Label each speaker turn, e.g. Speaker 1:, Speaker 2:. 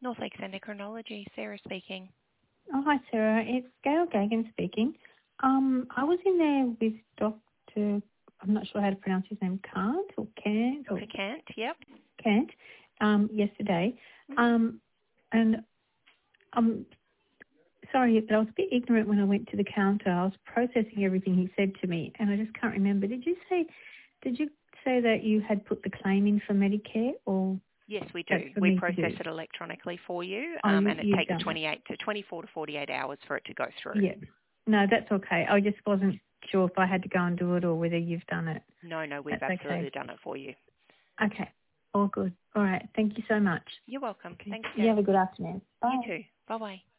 Speaker 1: North Lakes Endocrinology, Sarah speaking.
Speaker 2: Oh, hi, Sarah. It's Gail Gagan speaking. I was in there with Dr. I'm not sure how to pronounce his name, Kant or Kant or
Speaker 1: Dr. Kant, yep.
Speaker 2: Kant, yesterday. And I'm sorry, but I was a bit ignorant when I went to the counter. I was processing everything he said to me, and I just can't remember. Did you say that you had put the claim in for Medicare, or?
Speaker 1: Yes, we do. We process it electronically for you, and it takes 24 to 48 hours for it to go through.
Speaker 2: Yeah. No, that's okay. I just wasn't sure if I had to go and do it or whether you've done it.
Speaker 1: No, we've absolutely done it for you.
Speaker 2: Okay. All good. All right. Thank you so much.
Speaker 1: You're welcome. Thanks,
Speaker 2: You have a good afternoon. Bye.
Speaker 1: You too. Bye-bye.